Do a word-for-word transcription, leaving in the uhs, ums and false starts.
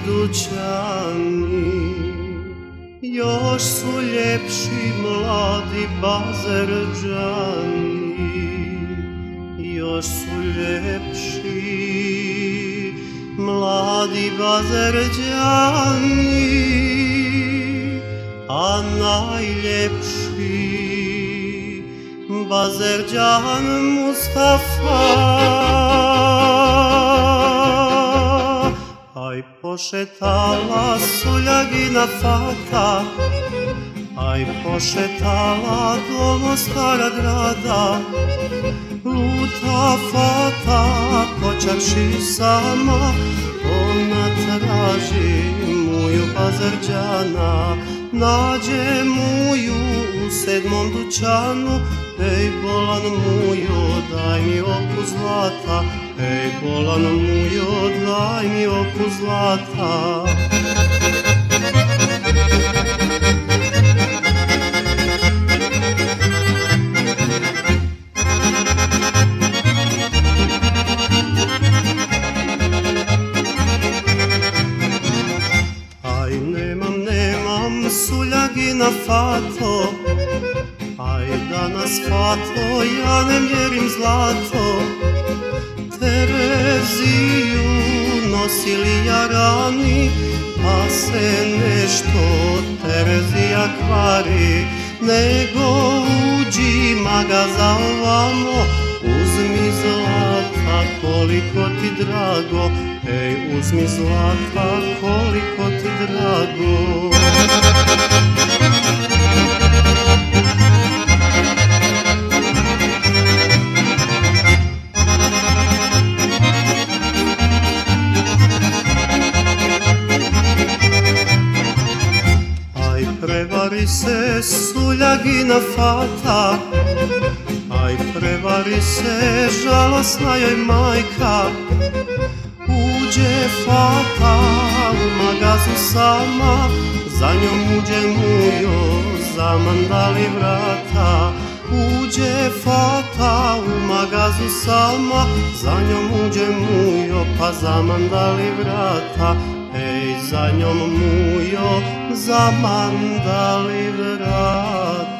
dućani, još su ljepši mladi Bazerđani, još su ljepši mladi Bazerđani, a najljepši Bazerđan Mustafa. Aj pošetala Suljagina fata, aj pošetala do Mostara grada, luta fata počavši sama, ona traži muju Bazerđana, nađe muju u sedmom dućanu. Ej bolan mujo, daj mi oku zlata, ej bolan mujo, daj mi oku zlata. Aj nemam, nemam Suljagina fato, aj danas fato, ja ne mjerim zlato. Tereziju nosili jarani, pa se nešto Terezija kvari. Nego uđi magaza ovamo, uzmi zlata koliko ti drago, ej uzmi zlata koliko ti drago. Prevari se Suljagina fata, aj prevari se žalosna joj majka. Uđe fata u magazu sama, za njom uđe mujo, zamandali vrata. Uđe fata u magazu sama, za njom uđe mujo, pa zamandali vrata. Ej, za njom mujo, zamandali vrata.